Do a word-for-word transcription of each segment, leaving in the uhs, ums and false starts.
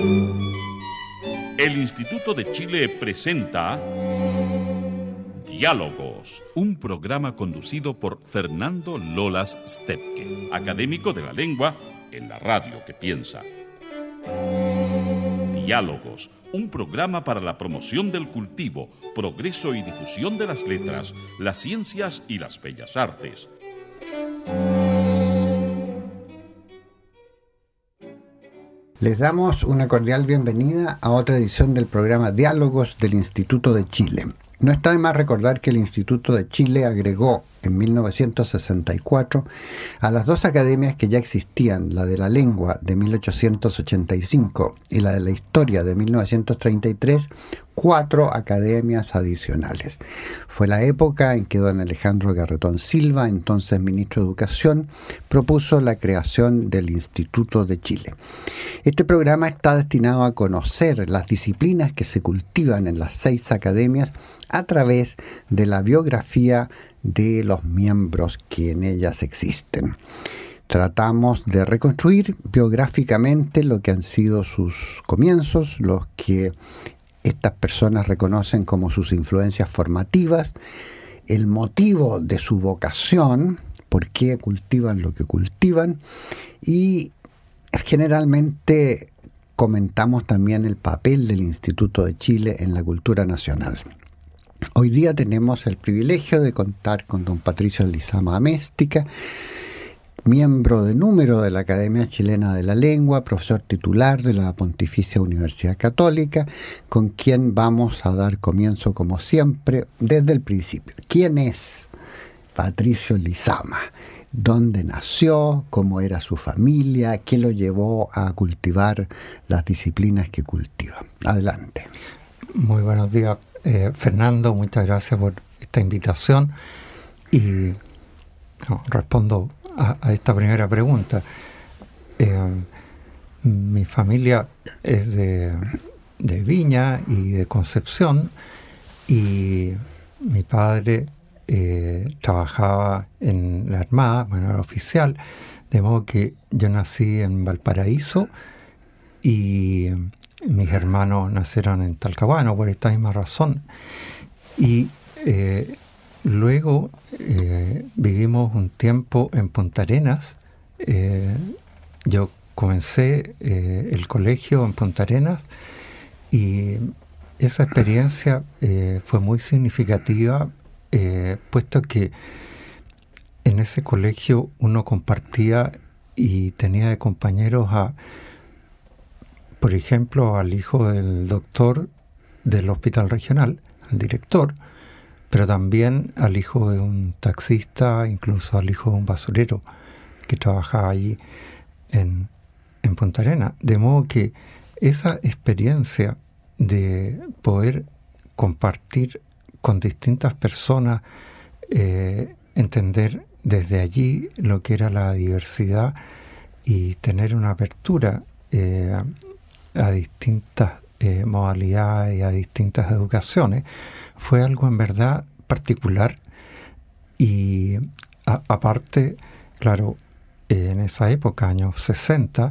El Instituto de Chile presenta Diálogos, un programa conducido por Fernando Lolas Stepke, académico de la lengua en la radio que piensa. Diálogos, un programa para la promoción del cultivo, progreso y difusión de las letras, las ciencias y las bellas artes. Les damos una cordial bienvenida a otra edición del programa Diálogos del Instituto de Chile. No está de más recordar que el Instituto de Chile agregó en mil novecientos sesenta y cuatro a las dos academias que ya existían, la de la lengua de mil ochocientos ochenta y cinco y la de la historia de mil novecientos treinta y tres, cuatro academias adicionales. Fue la época en que don Alejandro Garretón Silva, entonces ministro de Educación, propuso la creación del Instituto de Chile. Este programa está destinado a conocer las disciplinas que se cultivan en las seis academias a través de la biografía de los miembros que en ellas existen. Tratamos de reconstruir biográficamente lo que han sido sus comienzos, los que estas personas reconocen como sus influencias formativas, el motivo de su vocación, por qué cultivan lo que cultivan, y generalmente comentamos también el papel del Instituto de Chile en la cultura nacional. Hoy día tenemos el privilegio de contar con don Patricio Lizama Améstica, miembro de número de la Academia Chilena de la Lengua, profesor titular de la Pontificia Universidad Católica, con quien vamos a dar comienzo, como siempre, desde el principio. ¿Quién es Patricio Lizama? ¿Dónde nació? ¿Cómo era su familia? ¿Qué lo llevó a cultivar las disciplinas que cultiva? Adelante. Muy buenos días, eh, Fernando. Muchas gracias por esta invitación. Y no, respondo a, a esta primera pregunta. Eh, mi familia es de, de Viña y de Concepción, y mi padre eh, trabajaba en la Armada, bueno, era oficial, de modo que yo nací en Valparaíso y mis hermanos nacieron en Talcahuano por esta misma razón. Y eh, luego eh, vivimos un tiempo en Punta Arenas. Eh, yo comencé eh, el colegio en Punta Arenas y esa experiencia eh, fue muy significativa, eh, puesto que en ese colegio uno compartía y tenía de compañeros a, por ejemplo, al hijo del doctor del hospital regional, al director, pero también al hijo de un taxista, incluso al hijo de un basurero que trabajaba allí en, en Punta Arenas. De modo que esa experiencia de poder compartir con distintas personas, eh, entender desde allí lo que era la diversidad y tener una apertura eh, a distintas eh, modalidades y a distintas educaciones, fue algo en verdad particular. Y a, aparte, claro, eh, en esa época, años sesenta,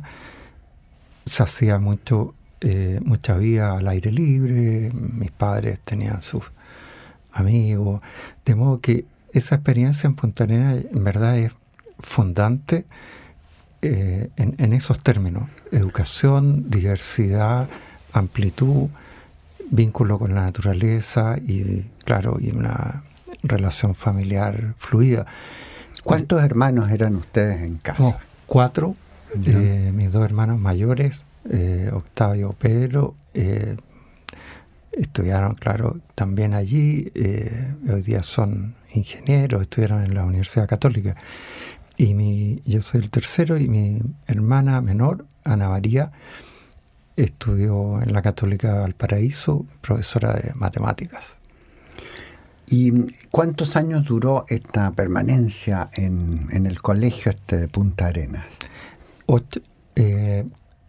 se hacía mucho, eh, mucha vida al aire libre, mis padres tenían sus amigos, de modo que esa experiencia en Punta Arenas en verdad es fundante eh, en, en esos términos: educación, diversidad, amplitud, vínculo con la naturaleza y, claro, y una relación familiar fluida. ¿Cuántos hermanos eran ustedes en casa? Oh, cuatro. Eh, mis dos hermanos mayores, eh, Octavio, Pedro, eh, estudiaron, claro, también allí. Eh, hoy día son ingenieros, estudiaron en la Universidad Católica. Y mi, yo soy el tercero, y mi hermana menor, Ana María, estudió en la Católica de Valparaíso, profesora de matemáticas. ¿Y cuántos años duró esta permanencia en, en el colegio este de Punta Arenas? Ocho, eh,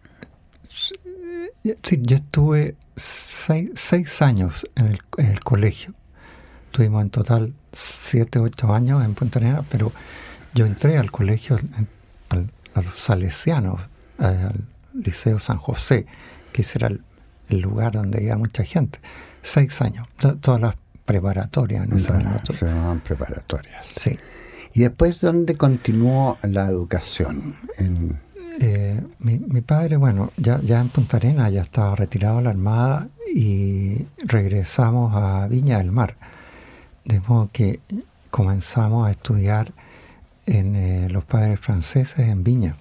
sí, yo estuve seis, seis años en el, en el colegio. Tuvimos en total siete, ocho años en Punta Arenas, pero yo entré al colegio, al, a los salesianos, al Liceo San José, que ese era el, el lugar donde había mucha gente. Seis años, to, todas las preparatorias en ese Bueno, momento. se llamaban preparatorias. Sí. ¿Y después dónde continuó la educación? En... Eh, mi, mi padre, bueno, ya, ya en Punta Arenas ya estaba retirado de la Armada y regresamos a Viña del Mar. De modo que comenzamos a estudiar en eh, los padres franceses en Viña.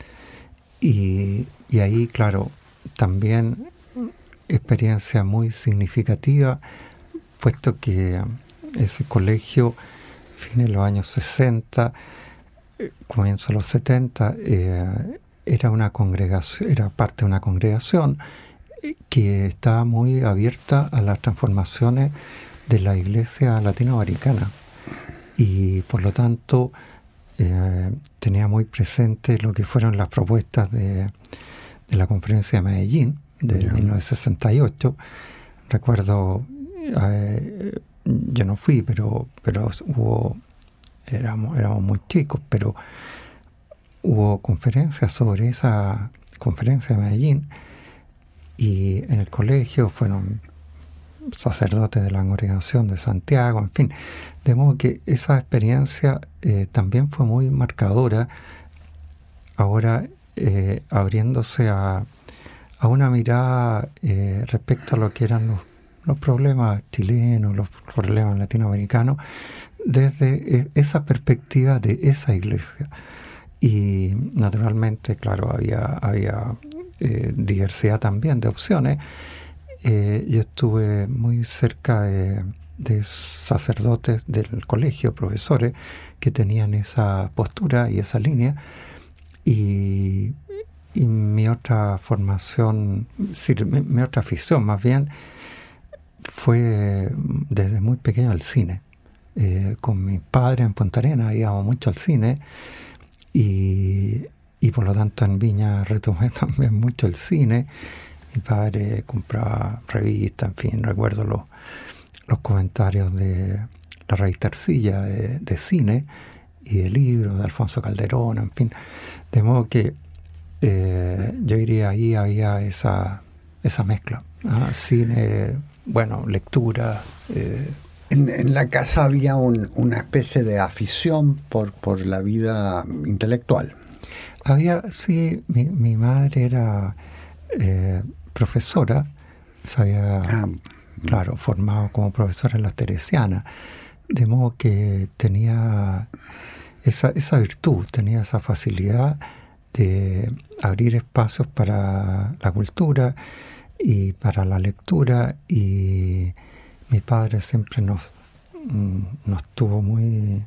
Y, y ahí, claro, también experiencia muy significativa, puesto que ese colegio, fines de los años sesenta, eh, comienzo de los setenta, eh, era una congregación, era parte de una congregación eh, que estaba muy abierta a las transformaciones de la iglesia latinoamericana. Y por lo tanto eh, tenía muy presente lo que fueron las propuestas de, de la conferencia de Medellín de yeah. mil novecientos sesenta y ocho. Recuerdo, eh, yo no fui, pero, pero hubo, éramos, éramos muy chicos, pero hubo conferencias sobre esa conferencia de Medellín, y en el colegio fueron sacerdotes de la congregación de Santiago, en fin. De modo que esa experiencia eh, también fue muy marcadora, ahora eh, abriéndose a, a una mirada eh, respecto a lo que eran los, los problemas chilenos, los problemas latinoamericanos, desde eh, esa perspectiva de esa iglesia. Y naturalmente, claro, había, había eh, diversidad también de opciones. Eh, yo estuve muy cerca de, de sacerdotes del colegio, profesores, que tenían esa postura y esa línea. Y, y mi otra formación, sí, mi, mi otra afición más bien, fue desde muy pequeño al cine. Eh, con mi padre en Punta Arenas íbamos mucho al cine, y, y por lo tanto en Viña retomé también mucho el cine. Mi padre compraba revistas, en fin, recuerdo los, los comentarios de la revista Arcilla de, de cine y de libros de Alfonso Calderón, en fin. De modo que eh, yo diría ahí había esa, esa mezcla, ¿no? Cine, bueno, lectura. Eh. En, en la casa había un, una especie de afición por, por la vida intelectual. Había, sí, mi, mi madre era... Eh, profesora, se había, ah, claro, formado como profesora en las Teresianas, de modo que tenía esa, esa virtud, tenía esa facilidad de abrir espacios para la cultura y para la lectura, y mi padre siempre nos, nos tuvo muy,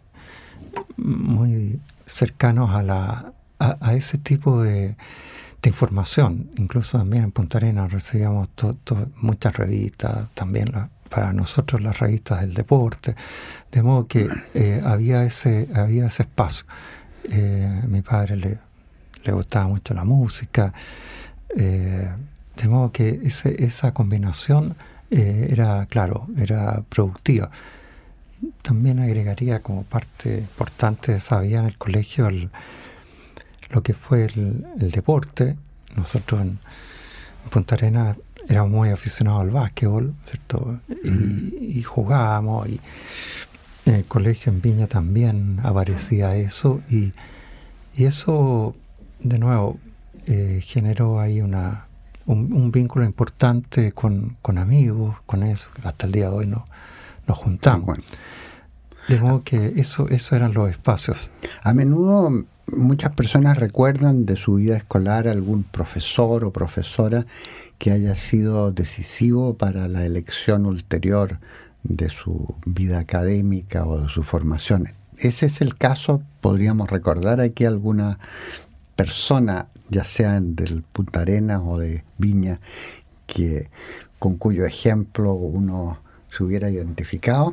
muy cercanos a, la, a, a ese tipo de de información. Incluso también en Punta Arenas recibíamos to, to, muchas revistas, también la, para nosotros las revistas del deporte, de modo que eh, había ese había ese espacio. Eh, a mi padre le, le gustaba mucho la música, eh, de modo que ese, esa combinación eh, era, claro, era productiva. También agregaría como parte importante de esa vida en el colegio el lo que fue el, el deporte. Nosotros en, en Punta Arenas éramos muy aficionados al básquetbol, ¿cierto? Y, y jugábamos, y en el colegio en Viña también aparecía eso, y, y eso, de nuevo, eh, generó ahí una un, un vínculo importante con, con amigos, con eso, que hasta el día de hoy no, nos juntamos. Bueno. De modo que eso, eso eran los espacios. A menudo muchas personas recuerdan de su vida escolar algún profesor o profesora que haya sido decisivo para la elección ulterior de su vida académica o de su formación. ¿Ese es el caso? ¿Podríamos recordar aquí alguna persona, ya sea del Punta Arenas o de Viña, que con cuyo ejemplo uno se hubiera identificado?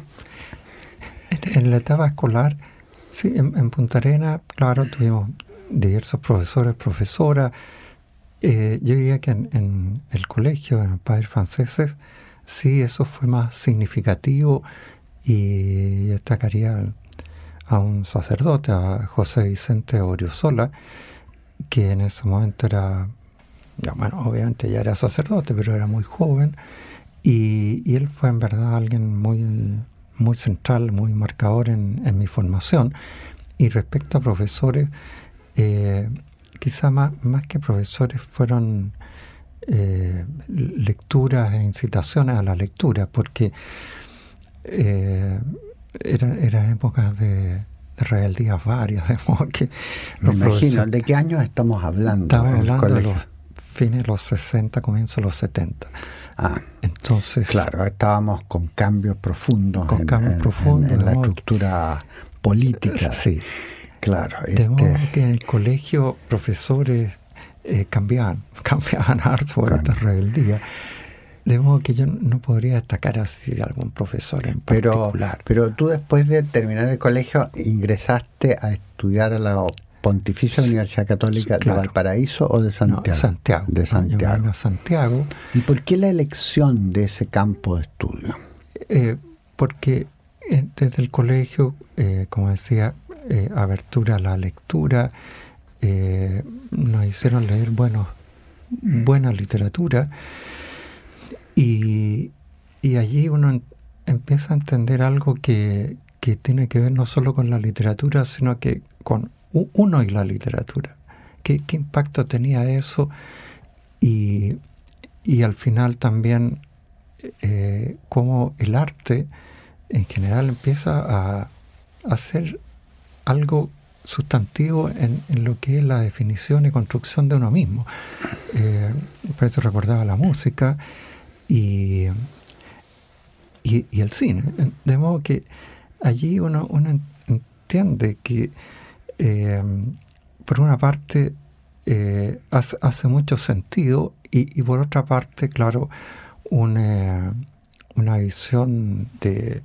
En, en la etapa escolar, sí, en, en Punta Arenas, claro, tuvimos diversos profesores, profesoras. Eh, yo diría que en, en el colegio, en los padres franceses, sí, eso fue más significativo, y destacaría a un sacerdote, a José Vicente Oriozola, que en ese momento era ya, bueno, obviamente ya era sacerdote, pero era muy joven, y, y él fue en verdad alguien muy, muy central, muy marcador en, en mi formación. Y respecto a profesores, eh, quizá más, más que profesores fueron eh, lecturas e incitaciones a la lectura, porque eh, eran era épocas de, de rebeldías varias, de modo que me imagino. ¿De qué años estamos hablando? Estamos hablando de los fines de los sesenta, comienzos de los setenta. Ah, entonces, claro, estábamos con cambios profundos, con en, cambios en, profundos en, en la estructura que, política. Sí. Claro. De este, modo que en el colegio profesores eh, cambiaban, cambiaban harto por esta rebeldía. De modo que yo no podría destacar así algún profesor en pero, particular. Pero tú, después de terminar el colegio, ingresaste a estudiar a la Pontificia sí, Universidad Católica sí, claro. de Valparaíso o de Santiago. No, Santiago. De Santiago. Yo a Santiago. ¿Y por qué la elección de ese campo de estudio? Eh, porque eh, desde el colegio, eh, como decía, eh, abertura a la lectura, eh, nos hicieron leer buenos, buena literatura, y, y allí uno en, empieza a entender algo que, que tiene que ver no solo con la literatura, sino que con uno y la literatura. ¿Qué, qué impacto tenía eso? Y, y al final también eh, cómo el arte en general empieza a, a ser algo sustantivo en, en lo que es la definición y construcción de uno mismo. Eh, por eso recordaba la música y, y, y el cine. De modo que allí uno, uno entiende que eh, por una parte eh, hace, hace mucho sentido y, y por otra parte, claro, una, una visión de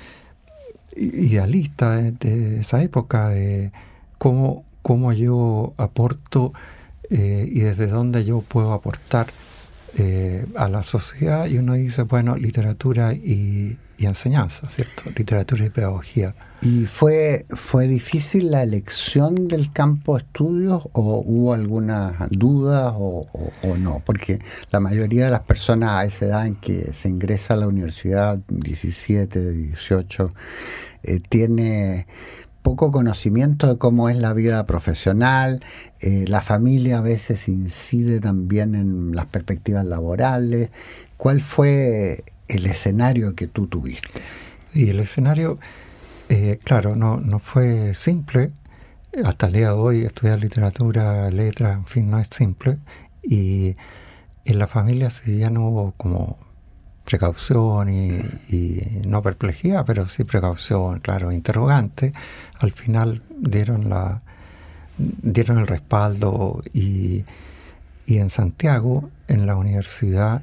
idealista de, de esa época, de cómo, cómo yo aporto eh, y desde dónde yo puedo aportar eh, a la sociedad, y uno dice, bueno, literatura y, y enseñanza, ¿cierto? Literatura y pedagogía. ¿Y fue, fue difícil la elección del campo de estudios o hubo algunas dudas o, o, o no? Porque la mayoría de las personas a esa edad en que se ingresa a la universidad, diecisiete, dieciocho, eh, tiene poco conocimiento de cómo es la vida profesional, eh, la familia a veces incide también en las perspectivas laborales. ¿Cuál fue el escenario que tú tuviste? Y el escenario, eh, claro, no, no fue simple. Hasta el día de hoy estudiar literatura, letras, en fin, no es simple. Y en la familia sí ya no hubo como precaución y, y no perplejidad, pero sí precaución, claro, interrogante. Al final dieron la dieron el respaldo y, y en Santiago, en la universidad,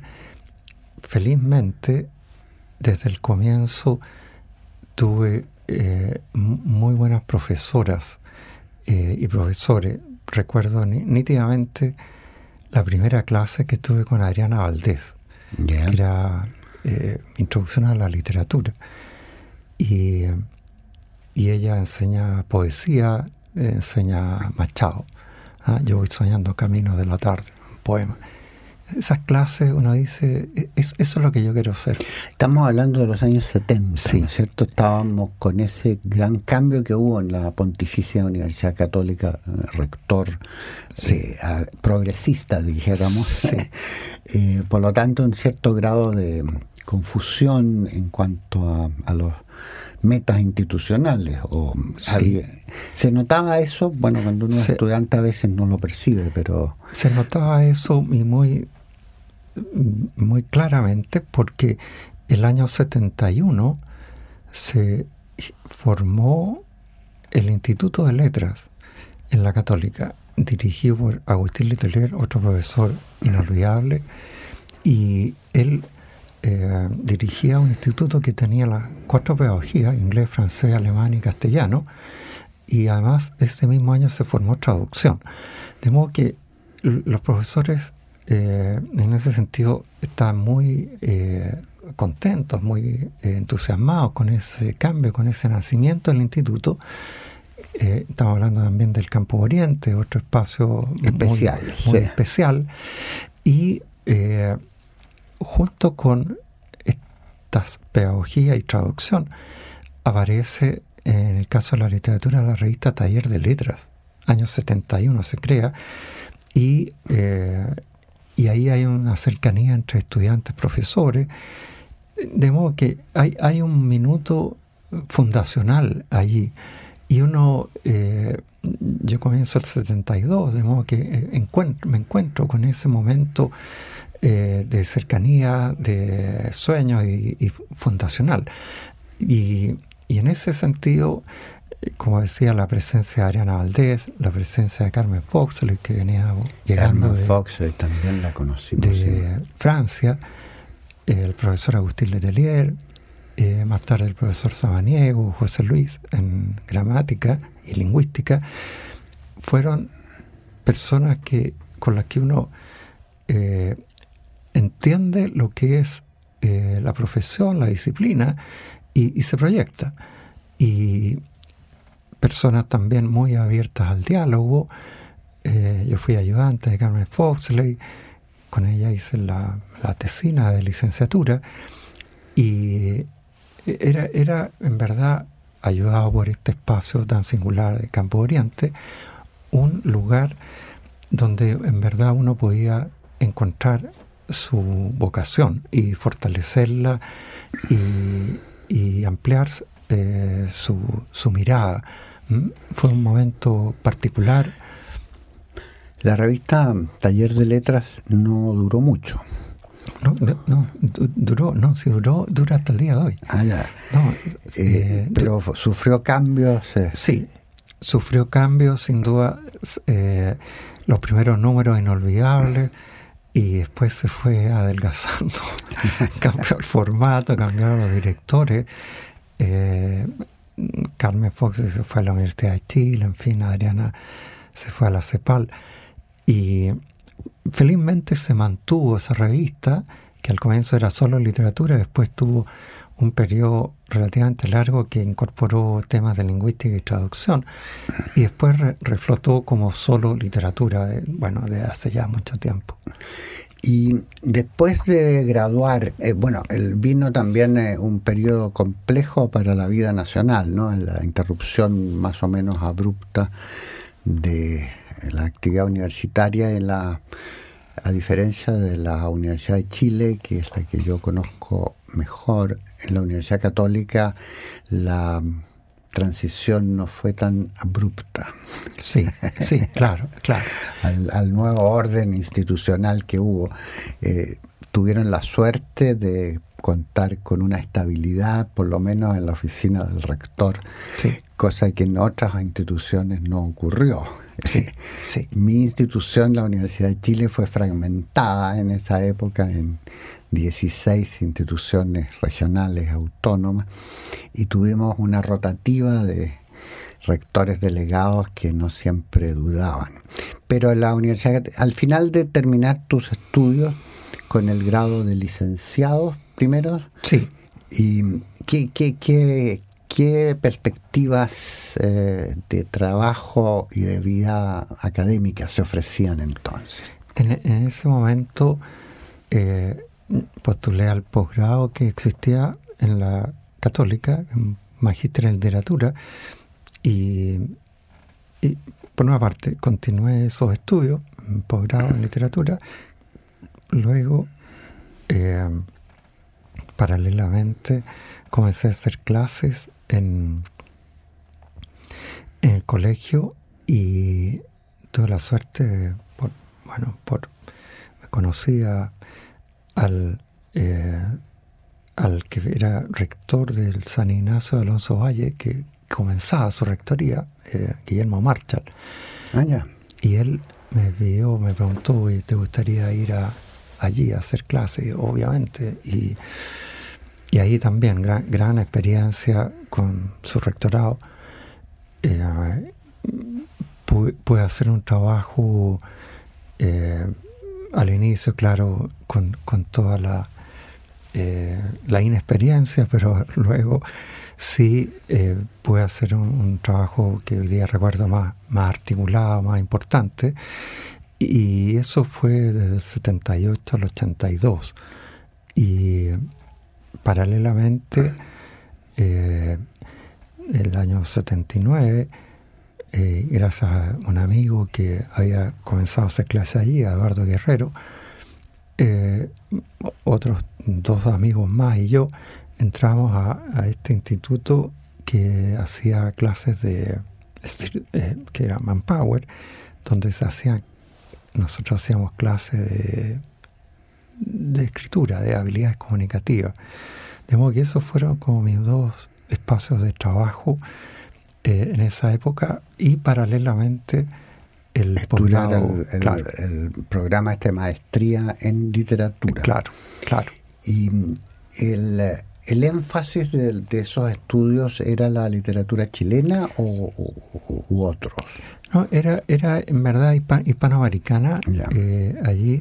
felizmente, desde el comienzo tuve eh, muy buenas profesoras eh, y profesores. Recuerdo nítidamente la primera clase que tuve con Adriana Valdés, yeah. que era eh, Introducción a la Literatura. Y, y ella enseña poesía, eh, enseña Machado. ¿Ah? Yo voy soñando Camino de la tarde, un poema. Esas clases, uno dice, es, eso es lo que yo quiero hacer. Estamos hablando de los años setenta, sí. ¿no es cierto? Estábamos con ese gran cambio que hubo en la Pontificia Universidad Católica, rector sí. eh, progresista, dijéramos. Sí. eh, por lo tanto, un cierto grado de confusión en cuanto a, a los metas institucionales. O sí. había, se notaba eso, bueno, cuando uno es se, estudiante a veces no lo percibe, pero... Se notaba eso y muy, muy claramente porque el año setenta y uno se formó el Instituto de Letras en la Católica, dirigido por Agustín Letelier, otro profesor inolvidable, y él Eh, dirigía un instituto que tenía las cuatro pedagogías, inglés, francés, alemán y castellano, y además ese mismo año se formó traducción. De modo que l- los profesores eh, en ese sentido estaban muy eh, contentos, muy eh, entusiasmados con ese cambio, con ese nacimiento del instituto, Eh, estamos hablando también del Campo Oriente, otro espacio especial, muy, muy sí. especial. Y eh, junto con estas pedagogía y traducción, aparece en el caso de la literatura la revista Taller de Letras. Año setenta y uno se crea, y, eh, y ahí hay una cercanía entre estudiantes, profesores, de modo que hay, hay un minuto fundacional allí. Y uno, eh, yo comienzo el setenta y dos, de modo que encuentro, me encuentro con ese momento eh, de cercanía, de sueño y, y fundacional. Y, y en ese sentido, como decía, la presencia de Ariana Valdés, la presencia de Carmen Foxley, que venía llegando Carmen de, Foxley también la conocimos, de sí. Francia, el profesor Agustín Letelier, eh, más tarde el profesor Samaniego, José Luis, en gramática y lingüística, fueron personas que con las que uno eh, entiende lo que es eh, la profesión, la disciplina, y, y se proyecta. Y personas también muy abiertas al diálogo. Eh, yo fui ayudante de Carmen Foxley, con ella hice la, la tesina de licenciatura, y era, era en verdad, ayudado por este espacio tan singular de Campo Oriente, un lugar donde en verdad uno podía encontrar su vocación y fortalecerla y, y ampliar eh, su, su mirada. ¿Mm? Fue un momento particular. La revista Taller de Letras no duró mucho. No, no, no duró, no, si duró, dura hasta el día de hoy. Ah, ya. No, eh, eh, pero du- sufrió cambios. Eh. Sí, sufrió cambios, sin duda. Eh, los primeros números inolvidables, y después se fue adelgazando. Cambió el formato, cambiaron los directores. Eh, Carmen Fox se fue a la Universidad de Chile, en fin, Adriana se fue a la CEPAL. Y felizmente se mantuvo esa revista, que al comienzo era solo literatura, después tuvo un periodo relativamente largo que incorporó temas de lingüística y traducción, y después re- reflotó como solo literatura, de, bueno, de hace ya mucho tiempo. Y después de graduar, eh, bueno, el vino también eh, un periodo complejo para la vida nacional, ¿no? La interrupción más o menos abrupta de la actividad universitaria en la, a diferencia de la Universidad de Chile, que es la que yo conozco mejor. En la Universidad Católica la transición no fue tan abrupta. Sí, sí, claro, claro. al, al nuevo orden institucional que hubo. Eh, tuvieron la suerte de contar con una estabilidad, por lo menos en la oficina del rector, Sí. cosa que en otras instituciones no ocurrió. Sí, sí. Mi institución, la Universidad de Chile, fue fragmentada en esa época en dieciséis instituciones regionales autónomas, y tuvimos una rotativa de rectores delegados que no siempre dudaban. Pero la universidad, al final de terminar tus estudios con el grado de licenciado primero, Sí. ¿y qué, qué, qué, qué perspectivas eh, de trabajo y de vida académica se ofrecían entonces? En, en ese momento eh, postulé al posgrado que existía en la Católica, un magíster en literatura, y, y por una parte continué esos estudios, un posgrado en literatura. Luego, eh, paralelamente, comencé a hacer clases en, en el colegio, y tuve la suerte de, por, bueno, por me conocía al eh, al que era rector del San Ignacio de Alonso Valle, que comenzaba su rectoría, eh, Guillermo Marchal. Ah, ya. Y él me vio, me preguntó, ¿te gustaría ir a, allí a hacer clases? Obviamente. Y, y ahí también, gran, gran experiencia con su rectorado. Eh, pude, pude hacer un trabajo eh, al inicio, claro, con, con toda la, eh, la inexperiencia, pero luego sí eh, pude hacer un, un trabajo que hoy día recuerdo más, más articulado, más importante, y eso fue desde el setenta y ocho al ochenta y dos. Y paralelamente, eh, el año setenta y nueve, eh, gracias a un amigo que había comenzado a hacer clase allí, a Eduardo Guerrero, eh, otros dos amigos más y yo entramos a, a este instituto que hacía clases de eh, que era Manpower, donde se hacía, nosotros hacíamos clases de, de escritura, de habilidades comunicativas. De modo que esos fueron como mis dos espacios de trabajo eh, en esa época, y paralelamente el estudiar posgrado, el, el, claro. el programa este maestría en literatura. Claro, claro. Y el, el énfasis de, de esos estudios era la literatura chilena o, o u otros. No, era, era en verdad hispan, hispanoamericana. Eh, allí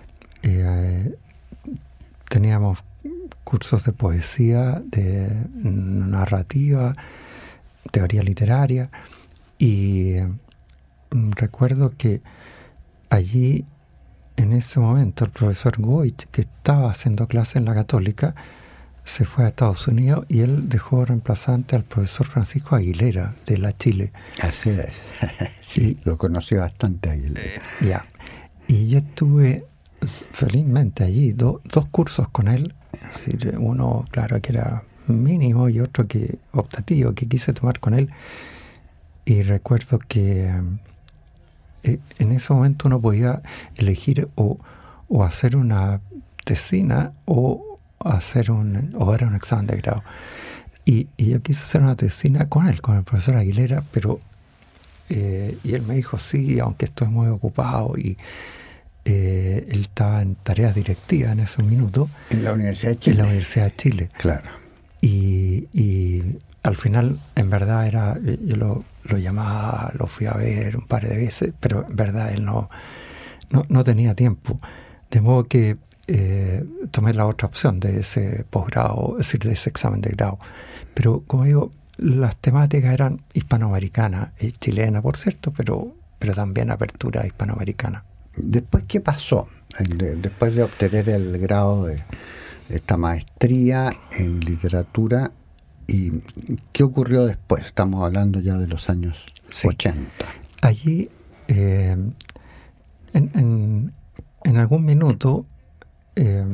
eh, teníamos cursos de poesía, de narrativa, teoría literaria, y eh, recuerdo que allí, en ese momento, el profesor Goich, que estaba haciendo clase en la Católica, se fue a Estados Unidos y él dejó reemplazante al profesor Francisco Aguilera, de la Chile. Así es. Sí, y, lo conocí bastante Aguilera. Eh, ya. Y yo estuve felizmente allí, do, dos cursos con él. Es decir, uno, claro, que era mínimo, y otro que optativo, que quise tomar con él. Y recuerdo que eh, en ese momento uno podía elegir o, o hacer una tesina o hacer un o era un examen de grado. Y, y yo quise hacer una tesina con él, con el profesor Aguilera, pero eh, y él me dijo, sí, aunque estoy muy ocupado, y eh, él estaba en tareas directivas en ese minuto. En la Universidad de Chile. En la Universidad de Chile. Claro. Y, y al final, en verdad, era yo lo, lo llamaba, lo fui a ver un par de veces, pero en verdad él no, no, no tenía tiempo. De modo que eh, tomé la otra opción de ese posgrado, es decir, de ese examen de grado. Pero, como digo, las temáticas eran hispanoamericanas, y chilenas, por cierto, pero, pero también apertura hispanoamericana. ¿Después qué pasó? De, después de obtener el grado de esta maestría en literatura, ¿y qué ocurrió después? Estamos hablando ya de los años sí. ochenta. Allí, eh, en, en, en algún minuto, eh,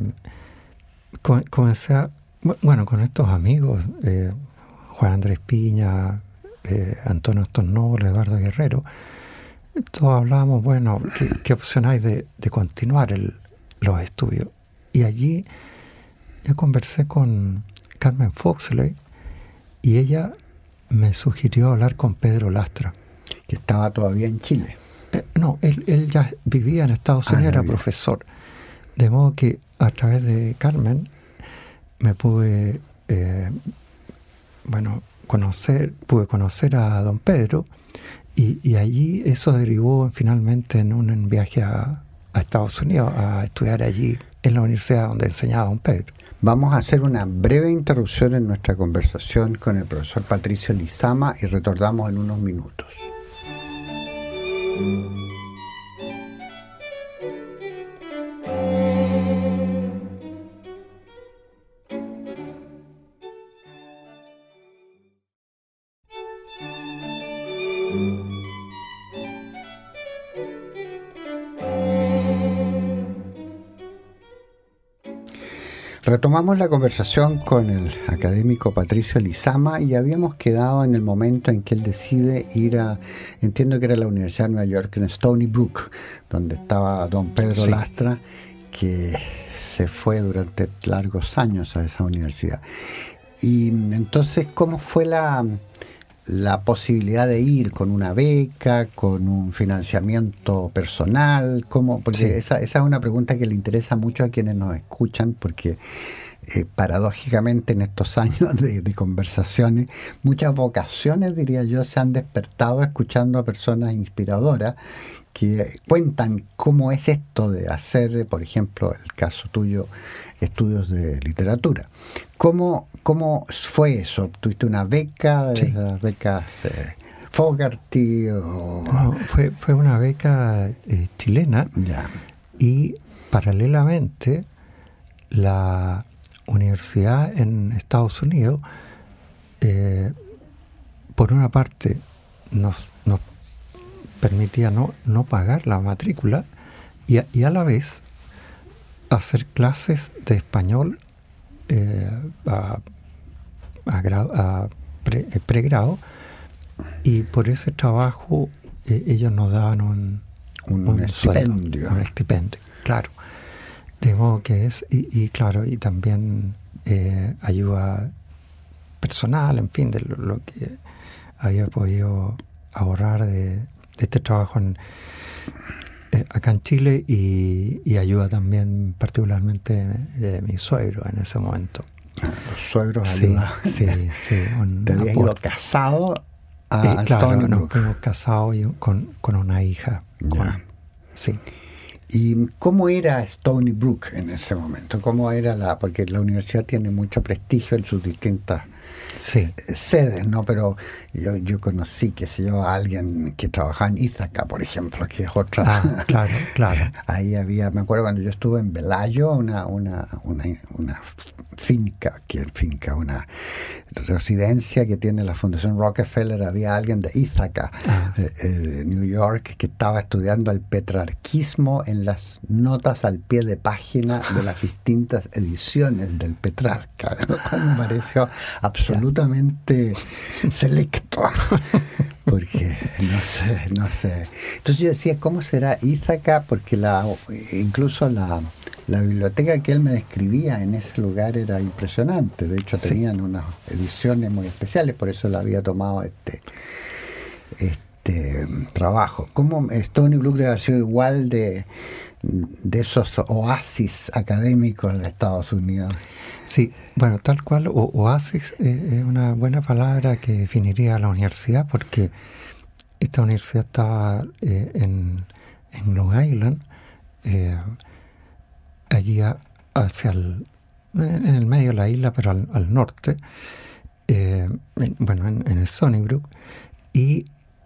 comencé a, bueno, con estos amigos, eh, Juan Andrés Piña, eh, Antonio Stornobel, Eduardo Guerrero, todos hablábamos, bueno, ¿qué, qué opción hay de, de continuar el, los estudios? Y allí yo conversé con Carmen Foxley, y ella me sugirió hablar con Pedro Lastra. Que estaba todavía en Chile. Eh, no, él, él ya vivía en Estados Unidos, ah, era bien. Profesor. De modo que a través de Carmen me pude, eh, bueno, conocer, pude conocer a don Pedro, y, y allí eso derivó finalmente en un en viaje a, a Estados Unidos a estudiar allí en la universidad donde enseñaba don Pedro. Vamos a hacer una breve interrupción en nuestra conversación con el profesor Patricio Lizama y retornamos en unos minutos. Retomamos la conversación con el académico Patricio Lizama, y habíamos quedado en el momento en que él decide ir a, entiendo que era la Universidad de Nueva York, en Stony Brook, donde estaba don Pedro sí. Lastra, que se fue durante largos años a esa universidad. Y entonces, ¿cómo fue la, la posibilidad de ir? ¿Con una beca? ¿Con un financiamiento personal? ¿Cómo? Porque sí. esa, esa es una pregunta que le interesa mucho a quienes nos escuchan, porque eh, paradójicamente en estos años de, de conversaciones, muchas vocaciones, diría yo, se han despertado escuchando a personas inspiradoras que cuentan cómo es esto de hacer, por ejemplo, el caso tuyo, estudios de literatura. ¿Cómo, cómo fue eso? ¿Tuviste una beca? Sí. ¿Las becas eh, Fogarty? O... No, fue, fue una beca eh, chilena. Ya. Y paralelamente la universidad en Estados Unidos, eh, por una parte, nos, nos permitía no, no pagar la matrícula y a, y a la vez hacer clases de español eh, a, a, grado, a pre, eh, pregrado, y por ese trabajo eh, ellos nos daban un, un, un estipendio. Sueldo, un estipendio, claro. De modo que es, y, y claro, y también eh, ayuda personal, en fin, de lo, lo que había podido ahorrar de, de este trabajo en, eh, acá en Chile, y, y ayuda también particularmente de mi suegro en ese momento. Los suegros sí, ayudan. Sí, sí. Un, ¿Te habías ido casado a, eh, a claro, Stony nos Brook? fuimos casados y con, con una hija. Ya. Con, sí. ¿Y cómo era Stony Brook en ese momento? ¿Cómo era la...? Porque la universidad tiene mucho prestigio en sus distintas sí. sedes, ¿no? Pero yo, yo conocí, qué sé yo, a alguien que trabajaba en Ítaca, por ejemplo, que es otra... Ah, claro, claro. Ahí había, me acuerdo cuando yo estuve en Velayo, una, una, una, una finca, que finca, una residencia que tiene la Fundación Rockefeller, había alguien de Ítaca, Ah. eh, eh, de New York, que estaba estudiando el petrarquismo en las notas al pie de página de las distintas ediciones del Petrarca, lo cual me pareció absolutamente selecto, porque no sé, no sé. Entonces yo decía, ¿cómo será Ítaca? Porque la, incluso la, la biblioteca que él me describía en ese lugar era impresionante. De hecho, Sí. tenían unas ediciones muy especiales, por eso la había tomado este, este trabajo. ¿Cómo Stony Brook debe haber sido igual de, de esos oasis académicos de Estados Unidos? Sí, bueno, tal cual, o, oasis eh, es una buena palabra que definiría a la universidad, porque esta universidad estaba eh, en, en Long Island, eh, allí a, hacia el, en el medio de la isla, pero al, al norte, eh, en, bueno, en, en Stony Brook, y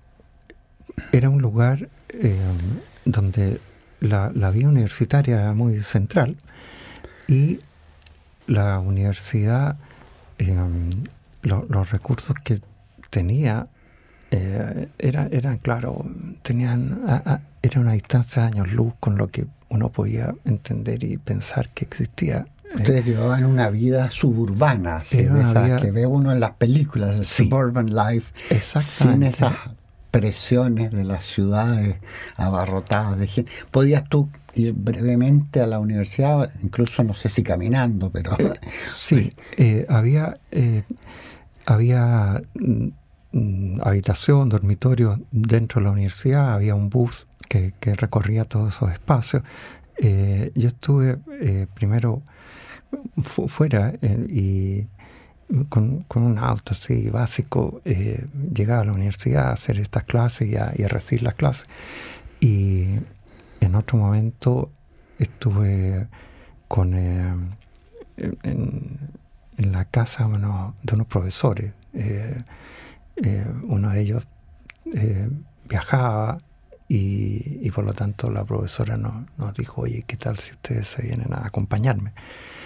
era un lugar eh, donde la, la vida universitaria era muy central, y la universidad, eh, lo, los recursos que tenía eh, era, eran, claro, tenían a, a, era una distancia de años luz con lo que uno podía entender y pensar que existía. Ustedes llevaban una vida suburbana, ¿sí? Esa vida que ve uno en las películas, el sí, suburban life, sin esas presiones de las ciudades abarrotadas de gente. ¿Podías tú ir brevemente a la universidad, incluso no sé si caminando, pero... Eh, sí, eh, había, eh, había mm, habitación, dormitorio dentro de la universidad, había un bus que, que recorría todos esos espacios. Eh, yo estuve eh, primero fu- fuera eh, y con, con un auto así básico, eh, llegaba a la universidad a hacer estas clases y a, y a recibir las clases. Y en otro momento estuve con eh, en, en la casa de unos, de unos profesores. Eh, eh, uno de ellos eh, viajaba y, y por lo tanto la profesora nos, nos dijo, oye, ¿qué tal si ustedes se vienen a acompañarme?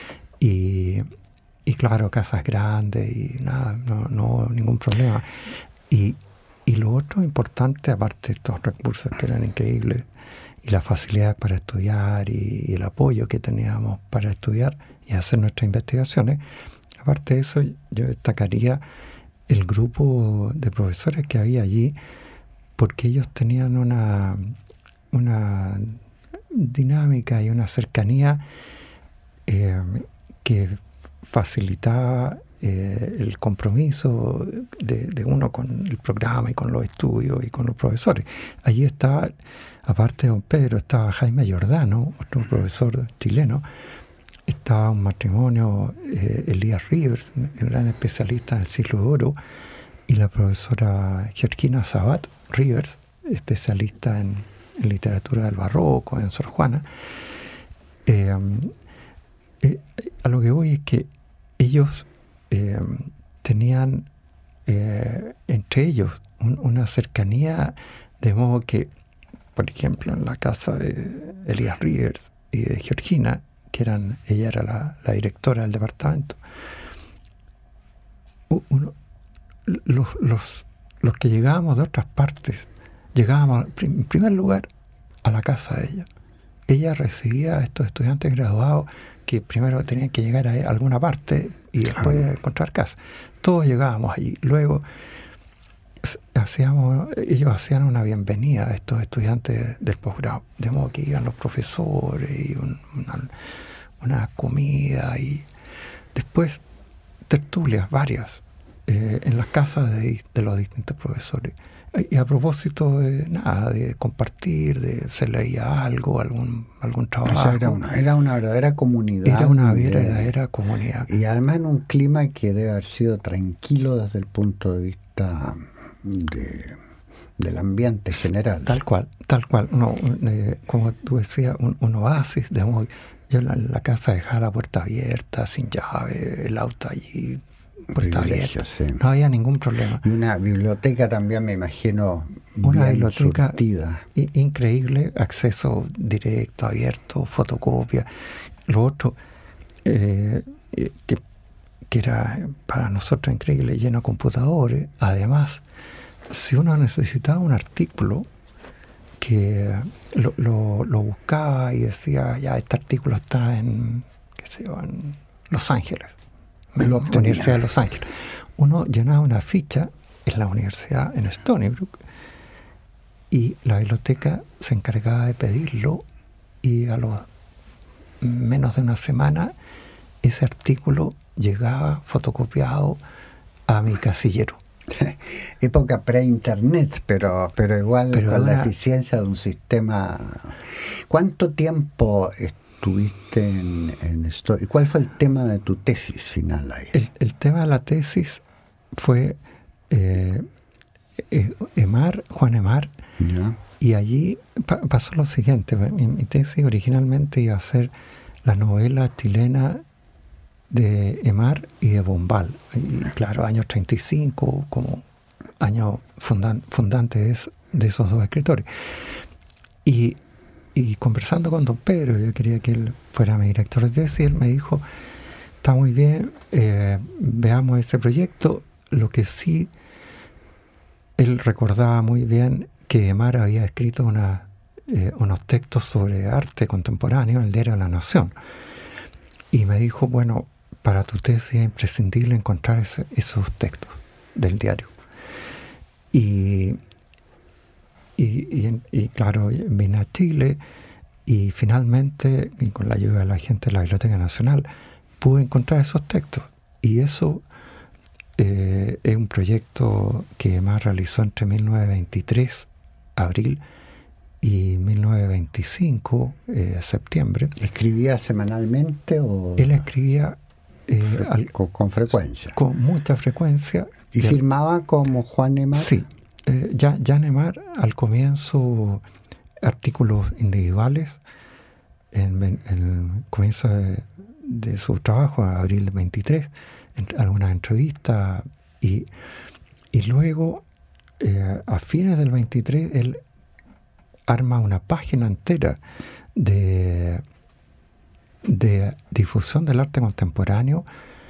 Y, y claro, casas grandes y nada, no, no ningún problema. Y, y lo otro importante, aparte de estos recursos que eran increíbles, y las facilidades para estudiar y, y el apoyo que teníamos para estudiar y hacer nuestras investigaciones, aparte de eso, yo destacaría el grupo de profesores que había allí, porque ellos tenían una, una dinámica y una cercanía eh, que facilitaba eh, el compromiso de, de uno con el programa y con los estudios y con los profesores. Allí estaba, aparte de don Pedro, estaba Jaime Giordano, otro profesor chileno, estaba un matrimonio, eh, Elías Rivers, un gran especialista en el siglo de oro, y la profesora Georgina Sabat Rivers, especialista en, en literatura del barroco, en Sor Juana. Eh, eh, a lo que voy es que ellos eh, tenían eh, entre ellos un, una cercanía, de modo que, por ejemplo, en la casa de Elías Rivers y de Georgina, que eran, ella era la, la directora del departamento, uno, los, los, los que llegábamos de otras partes, llegábamos en primer lugar a la casa de ella. Ella recibía a estos estudiantes graduados que primero tenían que llegar a alguna parte y después claro. encontrar casa. Todos llegábamos allí. Luego hacíamos, ellos hacían una bienvenida a estos estudiantes del posgrado, de modo que iban los profesores y un, una, una comida y después tertulias varias eh, en las casas de, de los distintos profesores. Y a propósito de nada, de compartir, de se leía algo, algún algún trabajo. O sea, era, una, era una verdadera comunidad. Era una verdadera de, comunidad. Y además en un clima que debe haber sido tranquilo desde el punto de vista de, del ambiente general. Tal cual, tal cual. No, eh, como tú decías, un, un oasis. Digamos, yo en la, en la casa dejaba la puerta abierta, sin llave, el auto allí. Puerta abierta. Sí. No había ningún problema. Y una biblioteca también, me imagino, una bien biblioteca surtida. Increíble, acceso directo, abierto, fotocopia. Lo otro, eh, que, que era para nosotros increíble, lleno de computadores. Además, si uno necesitaba un artículo, que lo, lo, lo buscaba y decía, ya, este artículo está en, qué sé yo, en Los Ángeles. En la Universidad de Los Ángeles. Uno llenaba una ficha en la universidad, en Stony Brook, y la biblioteca se encargaba de pedirlo, y a los menos de una semana ese artículo llegaba fotocopiado a mi casillero. Época pre-internet, pero, pero igual pero con una, la eficiencia de un sistema. ¿Cuánto tiempo estuviste en, en esto? ¿Y cuál fue el tema de tu tesis final ahí? El, el tema de la tesis fue eh, Emar, Juan Emar, ¿ya? Y allí pa- pasó lo siguiente. Mi, mi tesis originalmente iba a ser la novela chilena de Emar y de Bombal. Y claro, años treinta y cinco, como año fundan, fundante de, es, de esos dos escritores. Y Y conversando con don Pedro, yo quería que él fuera mi director de tesis, él me dijo, está muy bien, eh, veamos ese proyecto. Lo que sí, él recordaba muy bien que Emar había escrito una, eh, unos textos sobre arte contemporáneo en el diario La Nación. Y me dijo, bueno, para tu tesis es imprescindible encontrar ese, esos textos del diario. Y... Y, y, y claro, vine a Chile y finalmente, y con la ayuda de la gente de la Biblioteca Nacional, pude encontrar esos textos. Y eso eh, es un proyecto que Emar realizó entre mil novecientos veintitrés, abril, y mil novecientos veinticinco, eh, septiembre. ¿Escribía semanalmente o...? Él escribía... Eh, Fre- al, con, con frecuencia. Con mucha frecuencia. ¿Y firmaba como Juan Emar? Sí. Eh, ya, Jan Emar, al comienzo, artículos individuales, en, en el comienzo de, de su trabajo, en abril del veintitrés, en algunas entrevistas, y, y luego, eh, a fines del veintitrés, él arma una página entera de, de difusión del arte contemporáneo,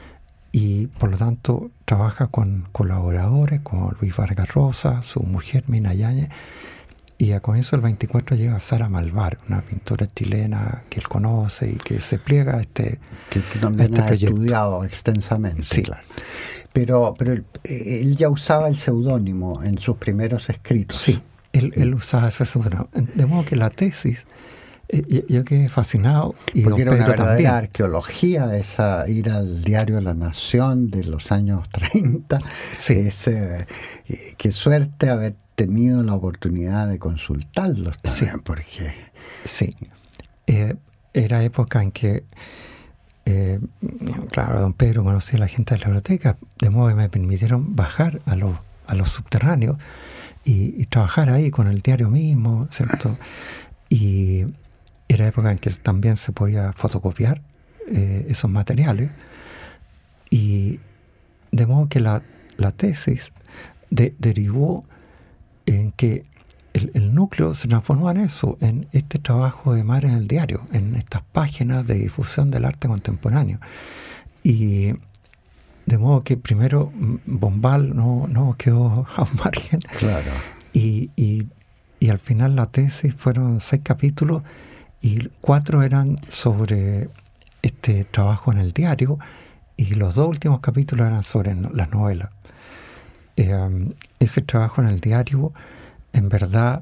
y por lo tanto trabaja con colaboradores como Luis Vargas Rosa, su mujer Mina Yáñez, y a comienzo del veinticuatro llega Sara Malvar, una pintora chilena que él conoce y que se pliega a este que tú también este has proyecto. Estudiado extensamente. Sí. Claro. Pero, pero él, él ya usaba el seudónimo en sus primeros escritos. Sí, él, él usaba ese seudónimo. De modo que la tesis, eh, yo, yo quedé fascinado, y porque don era Pedro una verdadera también. arqueología esa, ir al diario La Nación de los años treinta. Sí. Ese, eh, qué suerte haber tenido la oportunidad de consultarlos también, Sí. porque... Sí. Eh, era época en que, eh, claro, don Pedro conocía a la gente de la biblioteca, de modo que me permitieron bajar a los, a los subterráneos y, y trabajar ahí con el diario mismo, ¿cierto? Y era época en que también se podía fotocopiar eh, esos materiales, y de modo que la, la tesis de, derivó en que el, el núcleo se transformó en eso, en este trabajo de Emar en el diario, en estas páginas de difusión del arte contemporáneo. Y de modo que primero Bombal no, no quedó a un margen. Claro. Y, y, y al final la tesis fueron seis capítulos y cuatro eran sobre este trabajo en el diario, y los dos últimos capítulos eran sobre no, las novelas. Eh, ese trabajo en el diario, en verdad,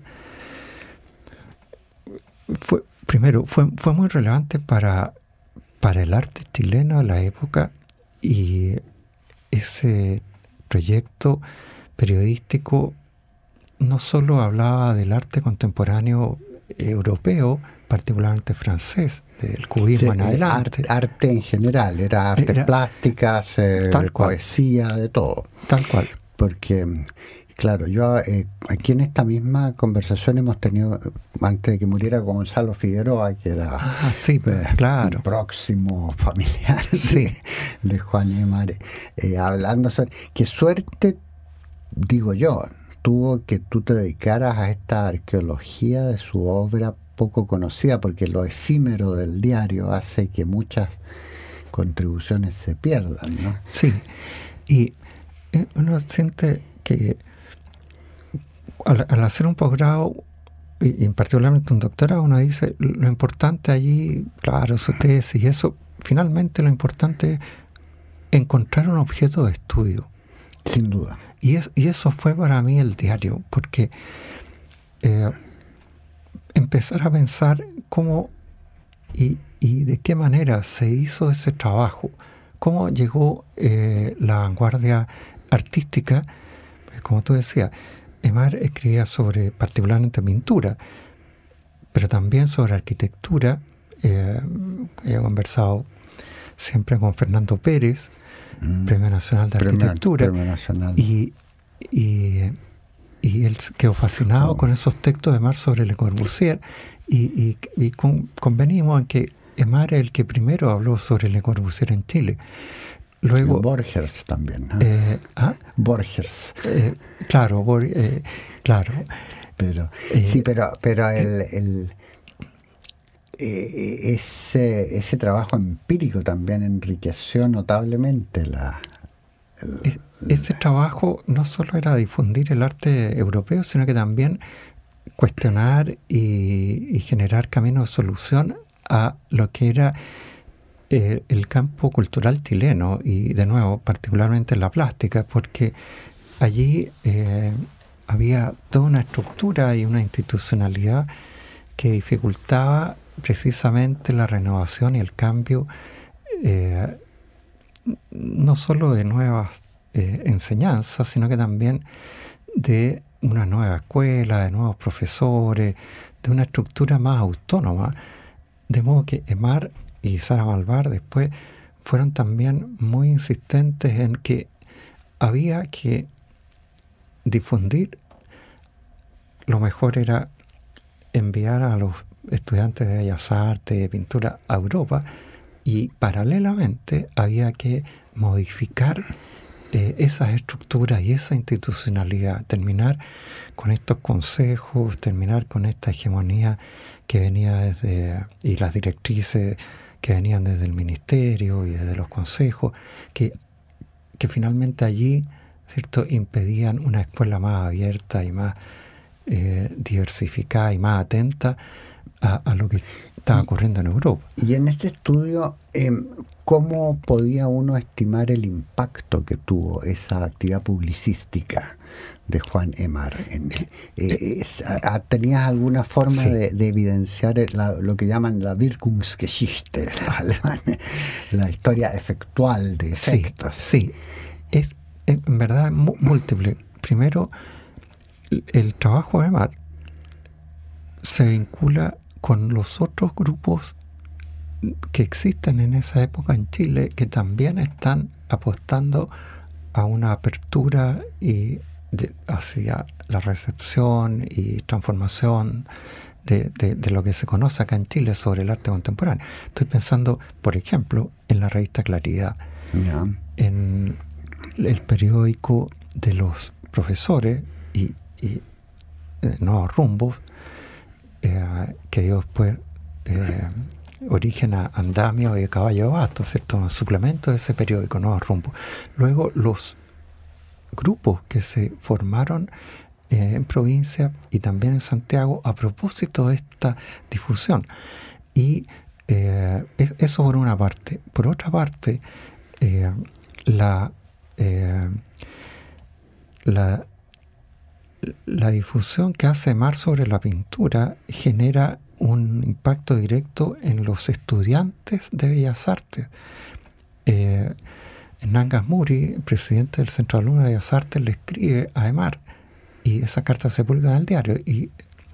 fue primero fue, fue muy relevante para, para el arte chileno de la época, y ese proyecto periodístico no solo hablaba del arte contemporáneo europeo, particularmente francés, del cubismo sí, en adelante. Arte, arte en general, era artes era, plásticas, eh, poesía, de todo. Tal cual. Porque, claro, yo eh, aquí en esta misma conversación hemos tenido, antes de que muriera, Gonzalo Figueroa, que era ah, sí, eh, claro. un próximo familiar sí. de, de Juan Emar, eh, hablando sobre qué suerte, digo yo, tuvo que tú te dedicaras a esta arqueología de su obra poco conocida, porque lo efímero del diario hace que muchas contribuciones se pierdan, ¿no? Sí, y uno siente que al, al hacer un posgrado, y, y particularmente un doctorado, uno dice, lo importante allí, claro, su tesis y eso, finalmente lo importante es encontrar un objeto de estudio. Sin duda. Y, es, y eso fue para mí el diario, porque eh, empezar a pensar cómo y, y de qué manera se hizo ese trabajo, cómo llegó eh, la vanguardia artística, como tú decías. Emar escribía sobre particularmente pintura, pero también sobre arquitectura. Eh, he conversado siempre con Fernando Pérez, mm. Premio Nacional de Premio, Arquitectura, Premio Nacional. Y, y, y él quedó fascinado oh. con esos textos de Emar sobre Le Corbusier, y, y, y con, convenimos en que Emar es el que primero habló sobre Le Corbusier en Chile. Luego, Borgers también, ¿no? Eh, ¿ah? Borgers. Eh, claro, Bor, eh, claro. Pero, eh, sí, pero, pero el, el eh, ese, ese trabajo empírico también enriqueció notablemente la... El, ese trabajo no solo era difundir el arte europeo, sino que también cuestionar y, y generar caminos de solución a lo que era Eh, el campo cultural chileno, y de nuevo particularmente en la plástica, porque allí eh, había toda una estructura y una institucionalidad que dificultaba precisamente la renovación y el cambio, eh, no solo de nuevas eh, enseñanzas, sino que también de una nueva escuela, de nuevos profesores, de una estructura más autónoma, de modo que Emar y Sara Malvar después fueron también muy insistentes en que había que difundir. Lo mejor era enviar a los estudiantes de Bellas Artes, de pintura, a Europa, y paralelamente había que modificar eh, esas estructuras y esa institucionalidad, terminar con estos consejos, terminar con esta hegemonía que venía desde, y las directrices que venían desde el ministerio y desde los consejos, que, que finalmente allí, ¿cierto?, impedían una escuela más abierta y más eh, diversificada y más atenta a, a lo que estaba ocurriendo en Europa. Y en este estudio, eh, ¿cómo podía uno estimar el impacto que tuvo esa actividad publicística de Juan Emar? En, eh, es, a, ¿Tenías alguna forma sí. de, de evidenciar la, lo que llaman la Wirkungsgeschichte, la, la historia efectual de efectos? Sí, sí. Es, es en verdad múltiple. Primero, el, el trabajo de Emar se vincula con los otros grupos que existen en esa época en Chile, que también están apostando a una apertura y de, hacia la recepción y transformación de, de, de lo que se conoce acá en Chile sobre el arte contemporáneo. Estoy pensando, por ejemplo, en la revista Claridad, yeah. en el periódico de los profesores y, y eh, Nuevos Rumbos, eh, que dio después eh, origen a Andamio y Caballo de Basto, ¿cierto? Suplemento de ese periódico, Nuevos Rumbos. Luego los grupos que se formaron eh, en provincia y también en Santiago a propósito de esta difusión. Y eh, eso por una parte. Por otra parte, eh, la, eh, la, la difusión que hace Aymar sobre la pintura genera un impacto directo en los estudiantes de Bellas Artes. Eh, Hernán Gasmuri, presidente del Centro de Alumnos de Bellas Artes, le escribe a Aymar y esa carta se publica en el diario y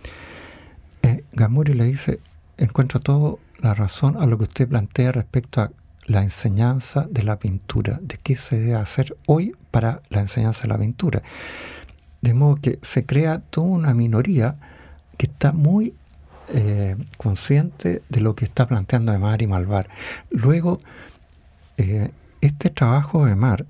eh, Gasmuri le dice: encuentro toda la razón a lo que usted plantea respecto a la enseñanza de la pintura, de qué se debe hacer hoy para la enseñanza de la pintura. De modo que se crea toda una minoría que está muy eh, consciente de lo que está planteando Aymar y Malvar. Luego, eh, este trabajo de Aymar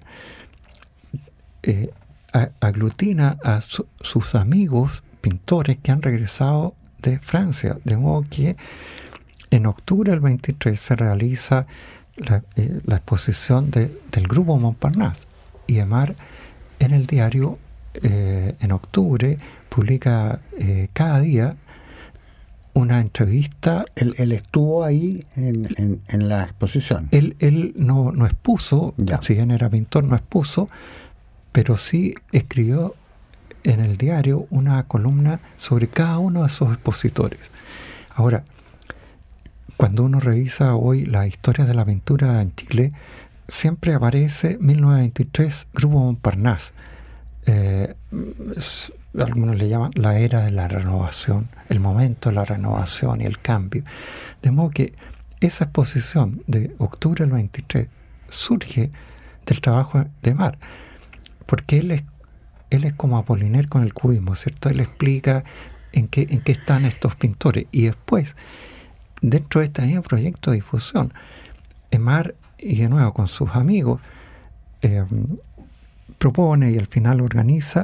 eh, a, aglutina a su, sus amigos pintores que han regresado de Francia, de modo que en octubre del veintitrés se realiza la, eh, la exposición de, del grupo Montparnasse, y Aymar en el diario eh, en octubre publica eh, cada día una entrevista. Él, él estuvo ahí en, en, en la exposición. Él, él no, no expuso, ya. Si bien era pintor, no expuso, pero sí escribió en el diario una columna sobre cada uno de esos expositores. Ahora, cuando uno revisa hoy la historia de la pintura en Chile, siempre aparece mil novecientos veintitrés, Grupo Montparnasse. Eh, algunos le llaman la era de la renovación, el momento de la renovación y el cambio. De modo que esa exposición de octubre del veintitrés surge del trabajo de Aymar, porque él es, él es como Apollinaire con el cubismo, ¿cierto? Él explica en qué, en qué están estos pintores, y después, dentro de este mismo proyecto de difusión, Aymar, y de nuevo con sus amigos, eh, propone y al final organiza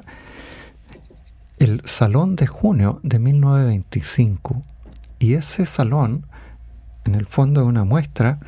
el Salón de Junio de mil novecientos veinticinco, y ese salón en el fondo es una muestra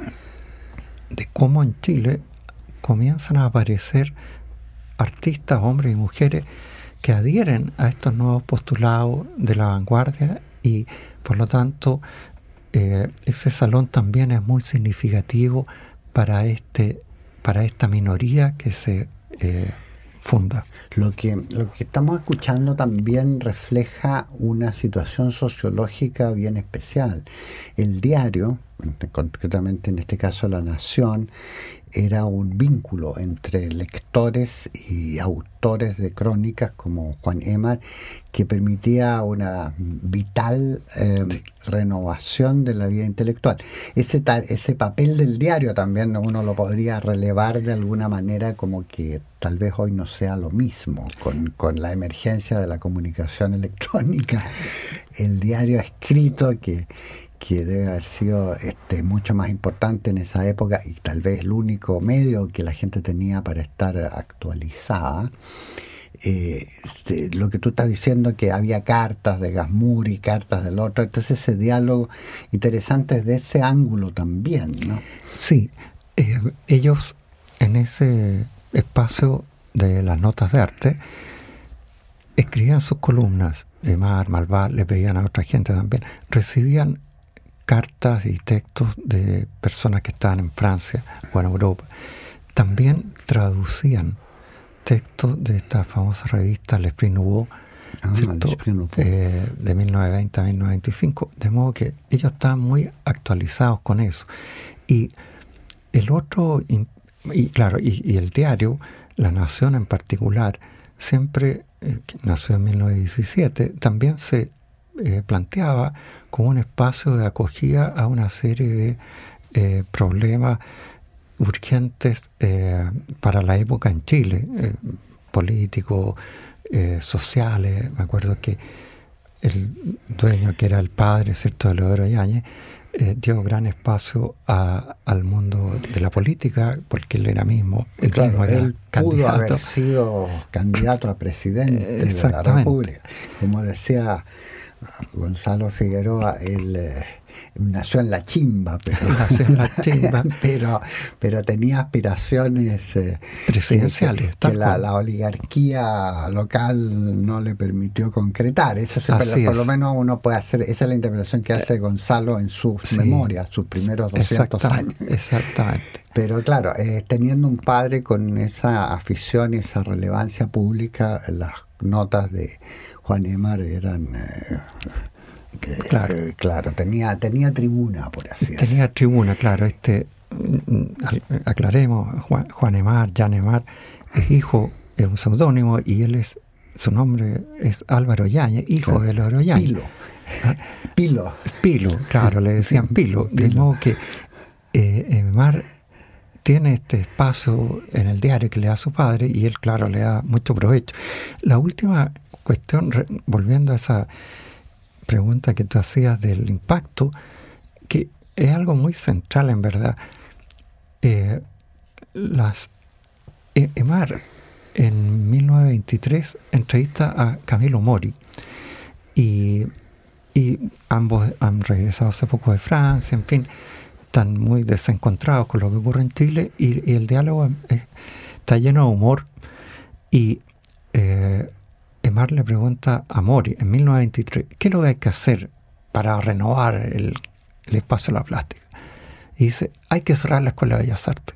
de cómo en Chile comienzan a aparecer artistas, hombres y mujeres, que adhieren a estos nuevos postulados de la vanguardia, y por lo tanto eh, ese salón también es muy significativo para este para esta minoría que se eh, funda. Lo que, lo que estamos escuchando también refleja una situación sociológica bien especial. El diario, concretamente en este caso La Nación, era un vínculo entre lectores y autores de crónicas como Juan Aymar, que permitía una vital eh, sí. renovación de la vida intelectual. Ese, ta, ese papel del diario también uno lo podría relevar de alguna manera como que tal vez hoy no sea lo mismo con, con la emergencia de la comunicación electrónica. El diario escrito que que debe haber sido este, mucho más importante en esa época, y tal vez el único medio que la gente tenía para estar actualizada. Eh, este, lo que tú estás diciendo, que había cartas de Gasmuri, cartas del otro, entonces ese diálogo interesante desde ese ángulo también, ¿no? Sí, eh, ellos en ese espacio de las notas de arte escribían sus columnas. Aymar, Malvar, le pedían a otra gente también, recibían cartas y textos de personas que estaban en Francia o en Europa. También traducían textos de esta famosa revista L'Esprit Nouveau, ah, eh, de mil novecientos veinte a mil novecientos veinticinco, de modo que ellos estaban muy actualizados con eso. Y el otro, y, y claro, y, y el diario, La Nación en particular, siempre, eh, que nació en mil novecientos diecisiete, también se Eh, planteaba como un espacio de acogida a una serie de eh, problemas urgentes eh, para la época en Chile, eh, políticos, eh, sociales. Me acuerdo que el dueño, que era el padre, ¿cierto?, de Leodoro Yáñez, eh, dio gran espacio a, al mundo de la política, porque él era mismo, él claro, mismo era él candidato. pudo haber sido candidato a presidente de la República. Como decía Gonzalo Figueroa, él eh, nació en la chimba, pero, nació en la chimba. pero, pero tenía aspiraciones eh, presidenciales. Que, que la, la oligarquía local no le permitió concretar. Eso se, por, por lo menos uno puede hacer, esa es la interpretación que hace Gonzalo en sus sí, memorias, sus primeros doscientos años. Exactamente. Pero claro, eh, teniendo un padre con esa afición y esa relevancia pública, las notas de Juan Aymar eran... Eh, Que, claro, eh, claro tenía, tenía tribuna, por así decirlo. Tenía tribuna, claro. Este, aclaremos, Juan, Juan Aymar, Jan Aymar, es hijo, es un seudónimo, y él es, su nombre es Álvaro Yáñez, hijo claro. de Álvaro Yáñez. Pilo. ¿Ah? Pilo. Pilo, claro, le decían Pilo. Pilo. De modo que eh, Aymar tiene este espacio en el diario que le da a su padre, y él, claro, le da mucho provecho. La última cuestión, re, volviendo a esa pregunta que tú hacías del impacto, que es algo muy central en verdad. Eh, las Aymar en mil novecientos veintitrés entrevista a Camilo Mori, y, y ambos han regresado hace poco de Francia, en fin, están muy desencontrados con lo que ocurre en Chile, y, y el diálogo es, está lleno de humor, y eh, Aymar le pregunta a Mori en mil novecientos veintitrés, ¿qué es lo que hay que hacer para renovar el, el espacio de la plástica? Y dice, hay que cerrar la Escuela de Bellas Artes.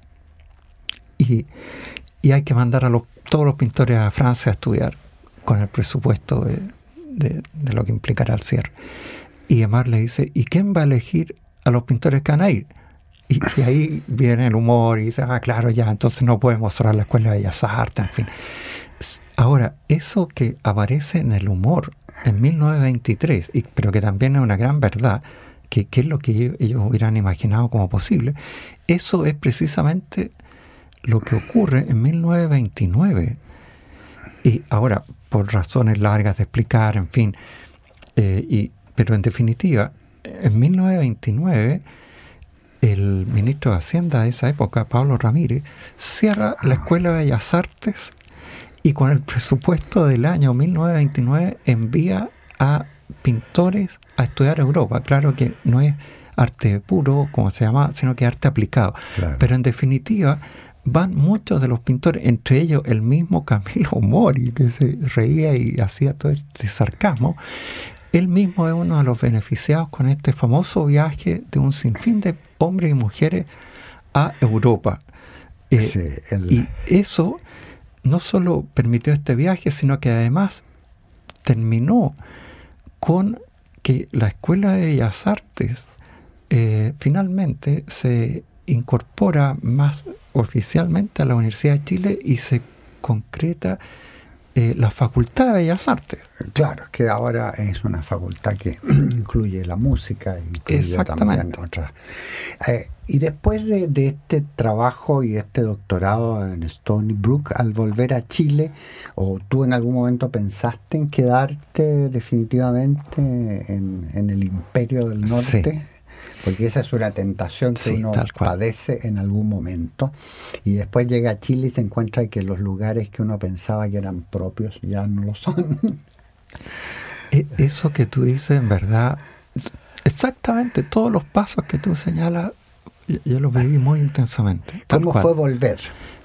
Y, y hay que mandar a los, todos los pintores a Francia a estudiar, con el presupuesto de, de, de lo que implicará el cierre. Y Aymar le dice, ¿y quién va a elegir a los pintores que van a ir? Y, y ahí viene el humor, y dice, ah, claro, ya, entonces no podemos cerrar la Escuela de Bellas Artes, en fin. Ahora, eso que aparece en el humor en mil novecientos veintitrés, y, pero que también es una gran verdad, que, que es lo que ellos, ellos hubieran imaginado como posible, eso es precisamente lo que ocurre en mil novecientos veintinueve. Y ahora, por razones largas de explicar, en fin, eh, y, pero en definitiva, en mil novecientos veintinueve, el ministro de Hacienda de esa época, Pablo Ramírez, cierra la Escuela de Bellas Artes, y con el presupuesto del año mil novecientos veintinueve envía a pintores a estudiar a Europa. Claro que no es arte puro, como se llama, sino que arte aplicado. Claro. Pero en definitiva, van muchos de los pintores, entre ellos el mismo Camilo Mori, que se reía y hacía todo este sarcasmo. Él mismo es uno de los beneficiados con este famoso viaje de un sinfín de hombres y mujeres a Europa. Eh, sí, el... Y eso no solo permitió este viaje, sino que además terminó con que la Escuela de Bellas Artes eh, finalmente se incorpora más oficialmente a la Universidad de Chile y se concreta eh, la Facultad de Bellas Artes. Claro, que ahora es una facultad que incluye la música, incluye también otras. Eh, y después de, de este trabajo y este doctorado en Stony Brook, al volver a Chile, ¿o tú en algún momento pensaste en quedarte definitivamente en, en el Imperio del Norte? Sí. Porque esa es una tentación que sí, uno padece en algún momento, y después llega a Chile y se encuentra que los lugares que uno pensaba que eran propios ya no lo son. Eso que tú dices, en verdad, exactamente todos los pasos que tú señalas, yo los viví muy intensamente. ¿Cómo fue volver?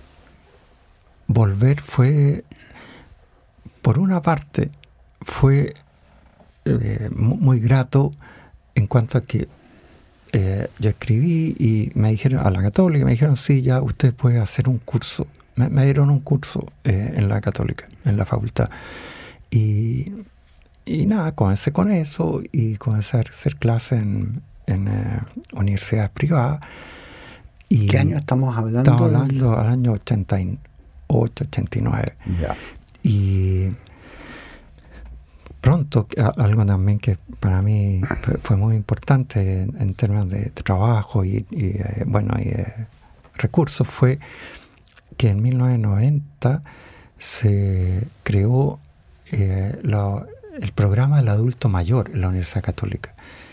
Volver fue, por una parte, fue eh, muy grato en cuanto a que Eh, yo escribí y me dijeron, a la Católica, me dijeron, sí, ya usted puede hacer un curso. Me, me dieron un curso eh, en la Católica, en la facultad. Y, y nada, comencé con eso y comencé a hacer clases en, en eh, universidades privadas. Y ¿qué año estamos hablando? Estamos hablando del año ochenta y ocho, ochenta y nueve. Yeah. Y pronto, algo también que para mí fue, fue muy importante en, en términos de, de trabajo y, y eh, bueno, y eh, recursos, fue que en mil novecientos noventa se creó eh, lo, el programa del adulto mayor en la Universidad Católica.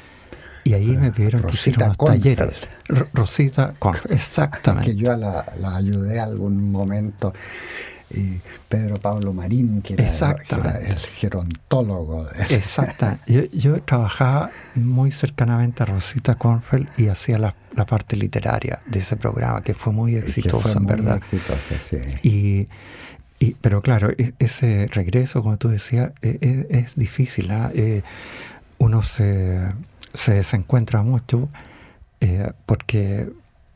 Y ahí me pidieron Rosita que hiciera unos Confer. talleres. R- Rosita Confer, exactamente. Que yo la, la ayudé algún momento. Y Pedro Pablo Marín, que era, que era el gerontólogo. De... Exacto. Yo, yo trabajaba muy cercanamente a Rosita Confer y hacía la, la parte literaria de ese programa, que fue muy exitoso, fue en muy verdad. Exitoso, sí. Y, y, pero claro, ese regreso, como tú decías, es, es difícil. ¿eh? Eh, uno se, se desencuentra mucho eh, porque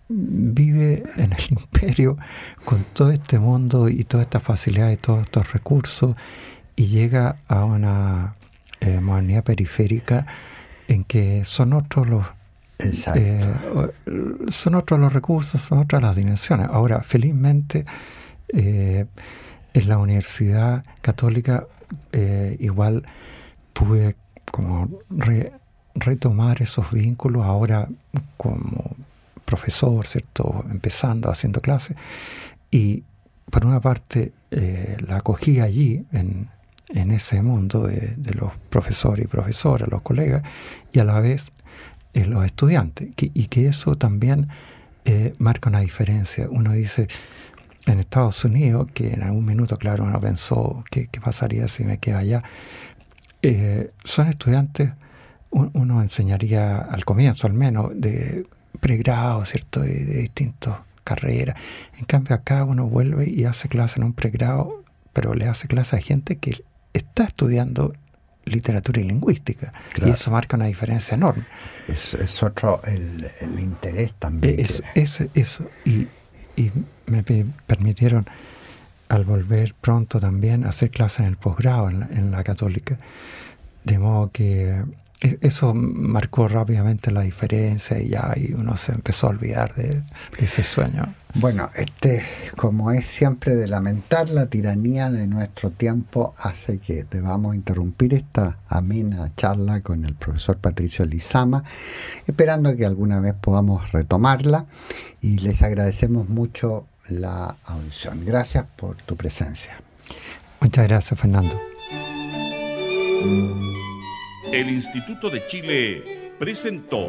vive en el imperio con todo este mundo y toda esta facilidad y todos estos recursos, y llega a una eh, modernidad periférica en que son otros los eh, son otros los recursos, son otras las dimensiones. Ahora, felizmente, eh, en la Universidad Católica eh, igual pude como re, retomar esos vínculos ahora como profesor, ¿cierto? Empezando, haciendo clases. Y por una parte eh, la acogí allí, en, en ese mundo de, de los profesores y profesoras, los colegas, y a la vez eh, los estudiantes. Que, y que eso también eh, marca una diferencia. Uno dice, en Estados Unidos, que en algún minuto, claro, uno pensó, ¿qué, qué pasaría si me quedo allá? Eh, son estudiantes, un, uno enseñaría al comienzo al menos, de pregrado, ¿cierto?, de, de distintas carreras. En cambio acá uno vuelve y hace clase en un pregrado, pero le hace clase a gente que está estudiando literatura y lingüística. Claro. Y eso marca una diferencia enorme. Es, es otro el, el interés también. Es, es, eso. Y, y me permitieron, al volver pronto también, hacer clase en el posgrado en la, en la Católica. De modo que eso marcó rápidamente la diferencia y ya y uno se empezó a olvidar de, de ese sueño. Bueno, este, como es siempre de lamentar, la tiranía de nuestro tiempo hace que debamos interrumpir esta amena charla con el profesor Patricio Lizama, esperando que alguna vez podamos retomarla, y les agradecemos mucho la audición. Gracias por tu presencia. Muchas gracias, Fernando. El Instituto de Chile presentó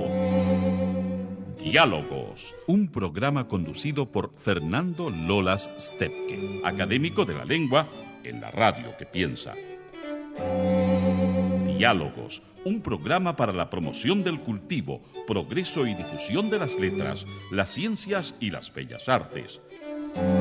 Diálogos, un programa conducido por Fernando Lolas Stepke, académico de la lengua en la radio que piensa. Diálogos, un programa para la promoción del cultivo, progreso y difusión de las letras, las ciencias y las bellas artes.